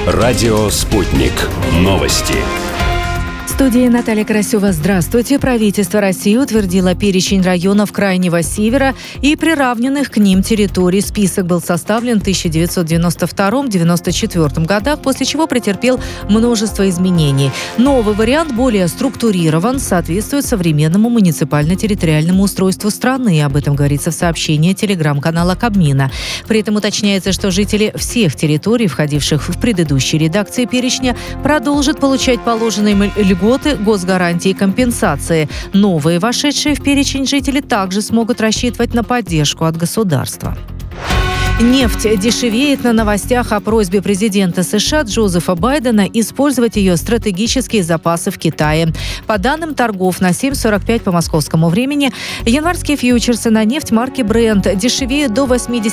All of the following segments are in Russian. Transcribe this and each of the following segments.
Радио «Спутник». Новости. В студии Наталья Карасева. Здравствуйте. Правительство России утвердило перечень районов Крайнего Севера и приравненных к ним территорий. Список был составлен в 1992-1994 годах, после чего претерпел множество изменений. Новый вариант более структурирован, соответствует современному муниципально-территориальному устройству страны. Об этом говорится в сообщении телеграм-канала Кабмина. При этом уточняется, что жители всех территорий, входивших в предыдущие редакции перечня, продолжат получать положенные льготы, госгарантии и компенсации. Новые, вошедшие в перечень жители, также смогут рассчитывать на поддержку от государства. Нефть дешевеет. На новостях о просьбе президента США Джозефа Байдена использовать ее стратегические запасы в Китае. По данным торгов на 7:45 по московскому времени, январские фьючерсы на нефть марки Brent дешевеют до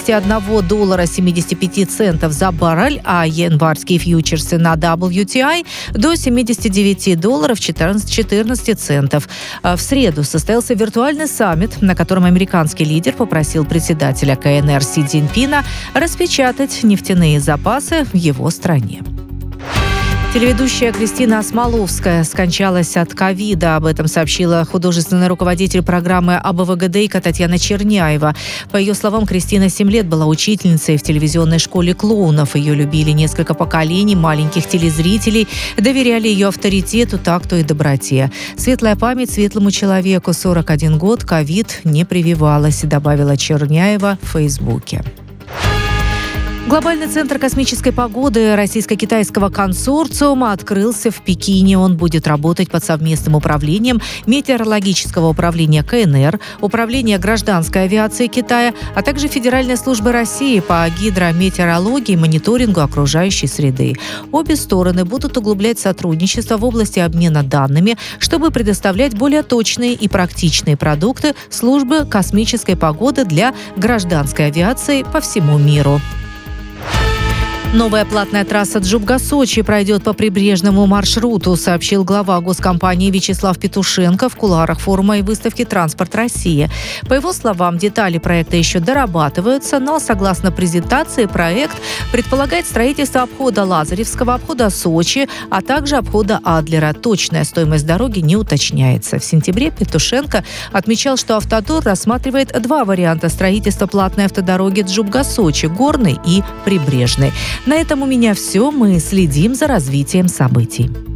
$81.75 за баррель, а январские фьючерсы на WTI до $79.14. В среду состоялся виртуальный саммит, на котором американский лидер попросил председателя КНР Си Цзиньпина распечатать нефтяные запасы в его стране. Телеведущая Кристина Осмоловская скончалась от ковида. Об этом сообщила художественный руководитель программы АБВГДейка Татьяна Черняева. По ее словам, Кристина 7 лет была учительницей в телевизионной школе клоунов. Ее любили несколько поколений маленьких телезрителей, доверяли ее авторитету, такту и доброте. Светлая память светлому человеку. 41 год, ковид не прививалась, добавила Черняева в Фейсбуке. Глобальный центр космической погоды российско-китайского консорциума открылся в Пекине. Он будет работать под совместным управлением Метеорологического управления КНР, Управления гражданской авиации Китая, а также Федеральной службы России по гидрометеорологии и мониторингу окружающей среды. Обе стороны будут углублять сотрудничество в области обмена данными, чтобы предоставлять более точные и практичные продукты службы космической погоды для гражданской авиации по всему миру. Новая платная трасса Джубга-Сочи пройдет по прибрежному маршруту, сообщил глава госкомпании Вячеслав Петушенко в кулуарах форума и выставки «Транспорт России». По его словам, детали проекта еще дорабатываются, но, согласно презентации, проект предполагает строительство обхода Лазаревского, обхода Сочи, а также обхода Адлера. Точная стоимость дороги не уточняется. В сентябре Петушенко отмечал, что «Автодор» рассматривает два варианта строительства платной автодороги Джубга-Сочи – горной и прибрежной. На этом у меня все. Мы следим за развитием событий.